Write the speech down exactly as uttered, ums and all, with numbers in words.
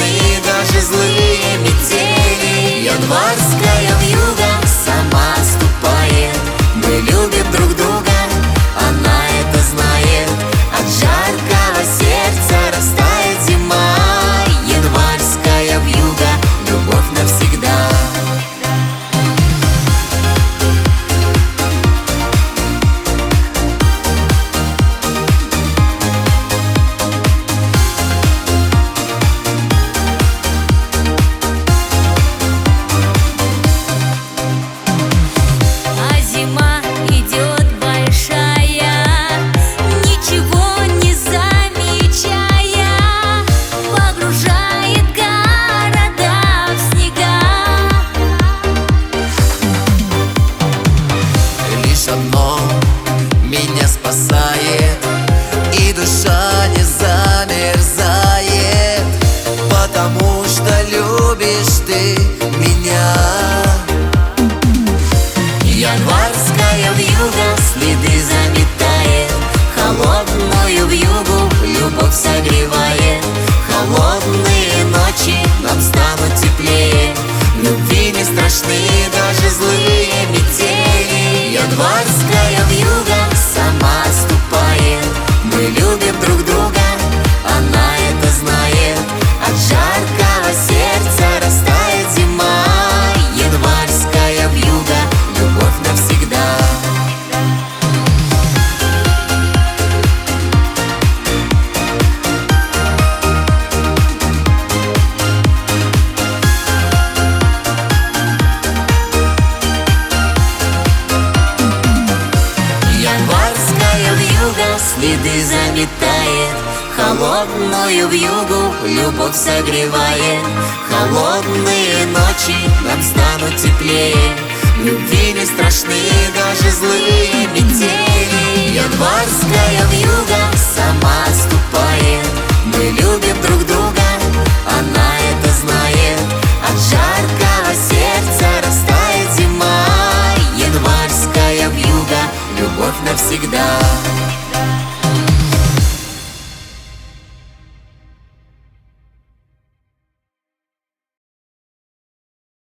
страшны даже злые метели. Январская вьюга сама ступает. Мы любим друг друга, она это знает. От жаркого сердца растает зима. Январская вьюга, любовь навсегда. Одно меня спасает, и душа не замерзает, потому что любишь ты меня. Январская вьюга следы заметает, холодную вьюгу любовь согревает. Холодные ночи нам станут теплее, любви не страшны даже злые метели. Январская вьюга сама ступает. Мы любим друг друга, она это знает. От жаркого сердца растает зима. Январская вьюга, любовь навсегда. Следы заметает, холодную вьюгу любовь согревает. Холодные ночи нам станут теплее, любви не страшны даже злые метели.